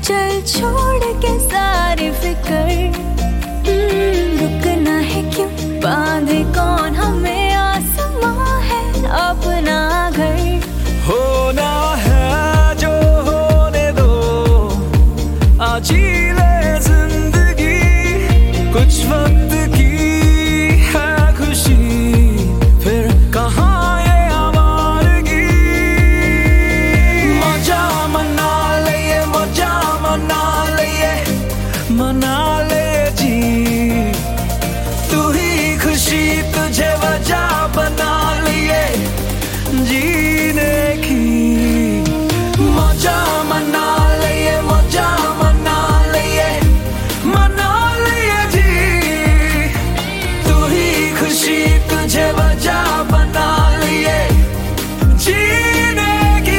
चल छोड़ के सारी फिक्र, रुकना है क्यों, बांधे कौन हमें आसमां है अपना घर। होना है जो होने दो, आज ही ले जिंदगी, कुछ वक्त की है खुशी, फिर कहाँ ये आवारगी। मजा मना ले, मजा मना ले, मना ले जी, तू ही खुशी तुझे वजह बना लिए जीने की। मजा मना ले, मजा मना ले, मना ले जी, तू ही खुशी तुझे वजह बना लिए जीने की।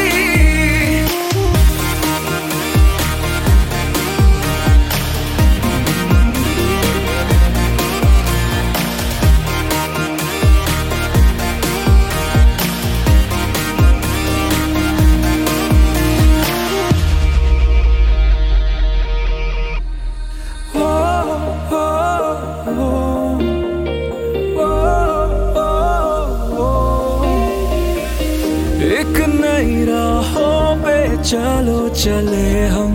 एक नई राहों पे चलो चले हम,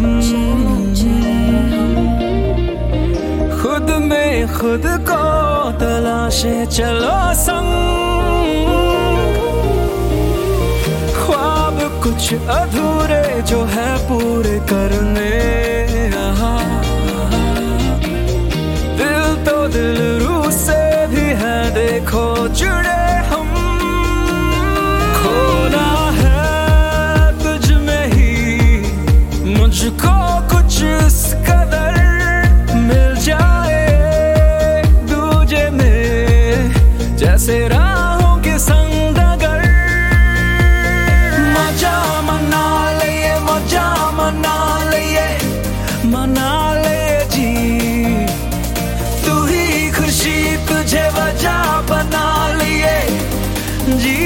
खुद में खुद को तलाशे चलो संग। ख्वाब कुछ अधूरे जो है पूरे करने, दिल तो दिल रूह से भी है देखो जुड़े हम। खोना है तुझ में ही मुझको कुछ इस कदर, मिल जाए दूजे में जैसे राहों के संग अगर। मजा मना ले, मजा मना ले, मना ले जी, तू ही खुशी तुझे वजह बना लिए जी।